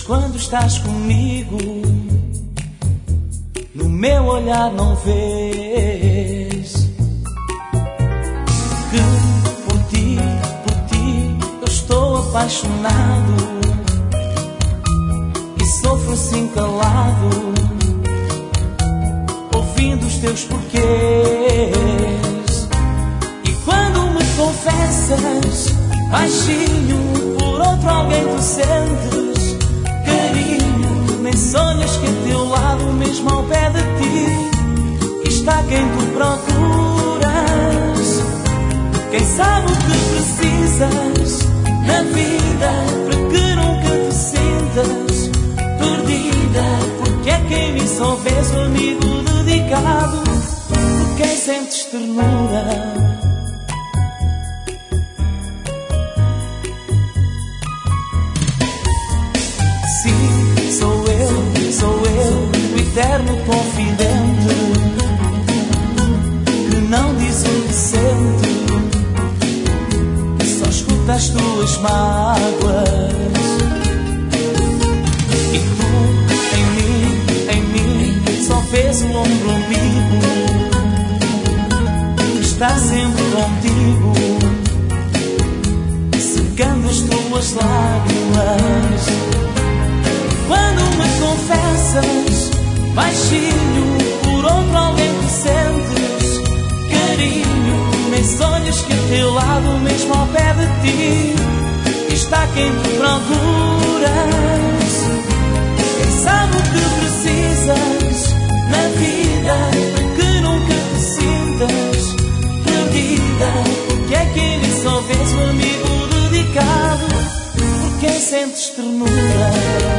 quando estás comigo, no meu olhar não vês que por ti eu estou apaixonado e sofro assim calado, ouvindo os teus porquês. E quando me confessas baixinho, por outro alguém tu sentes carinho, nem sonhas que a teu lado, mesmo ao pé de ti, está quem tu procuras. Quem sabe o que precisas na vida para que nunca te sintas perdida, porque é quem me só vês o amigo dedicado, por quem sentes ternura. Sou eu, o eterno confidente, que não diz o que sente, que só escuta as tuas mágoas. E tu, em mim, só vês um ombro amigo, que está sempre contigo, secando as tuas lágrimas. Quando me confessas baixinho, por outro alguém te sentes carinho, nem sonhas que a teu lado, mesmo ao pé de ti, está quem tu procuras. Quem sabe o que precisas na vida que nunca te sintas perdida, porque é que ele só vês um amigo dedicado, por quem sentes ternura.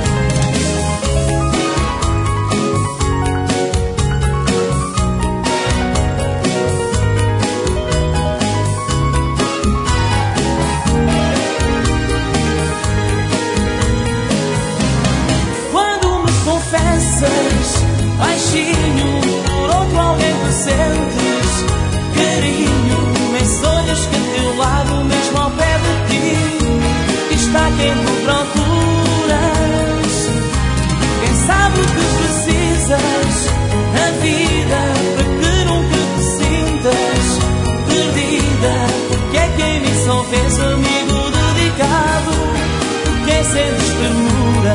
Baixinho, por outro alguém te sentes carinho, nem sonhas que a teu lado, mesmo ao pé de ti, está quem tu procuras. Quem sabe o que precisas na vida para que nunca te sintas perdida, porque é quem me só vês amigo dedicado, por quem sentes ternura.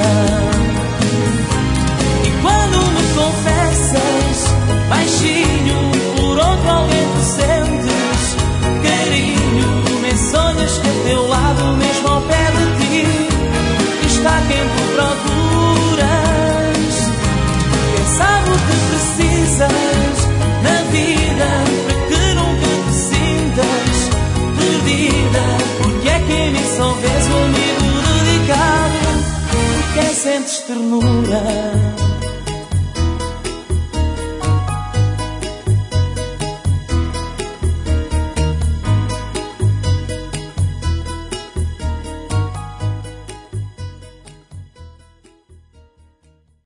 Quando me confessas baixinho, por outro alguém te sentes carinho, nem sonhas que a teu lado, mesmo ao pé de ti, está quem tu procuras. Quem sabe o que precisas na vida para que nunca te sintas perdida, porque é quem me só vês o amigo dedicado, por quem sentes ternura.